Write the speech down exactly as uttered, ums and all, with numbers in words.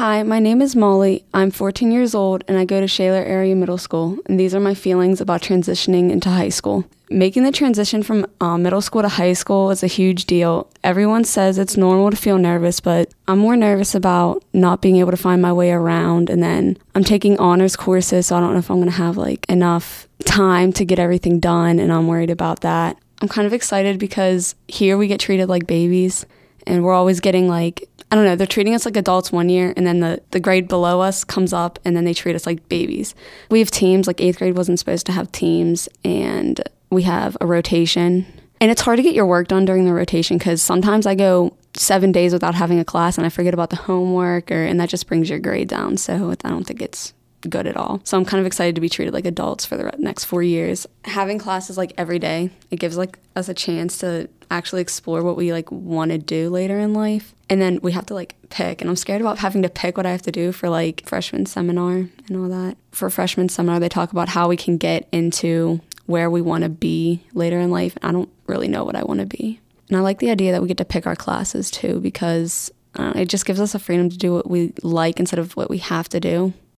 Hi, my name is Molly. I'm fourteen years old and I go to Shaler Area Middle School, and these are my feelings about transitioning into high school. Making the transition from uh, middle school to high school is a huge deal. Everyone says it's normal to feel nervous, but I'm more nervous about not being able to find my way around, and then I'm taking honors courses, so I don't know if I'm going to have like enough time to get everything done, and I'm worried about that. I'm kind of excited because here we get treated like babies, and we're always getting like, I don't know, they're treating us like adults one year, and then the, the grade below us comes up, and then they treat us like babies. We have teams, like eighth grade wasn't supposed to have teams, and we have a rotation. And it's hard to get your work done during the rotation because sometimes I go seven days without having a class, and I forget about the homework, or and that just brings your grade down. So I don't think it's good at all. So I'm kind of excited to be treated like adults for the next four years. Having classes like every day, it gives like us a chance to actually explore what we like want to do later in life. And then we have to like pick, and I'm scared about having to pick what I have to do for like freshman seminar and all that. For freshman seminar, they talk about how we can get into where we want to be later in life. I don't really know what I want to be. And I like the idea that we get to pick our classes too, because uh, it just gives us a freedom to do what we like instead of what we have to do.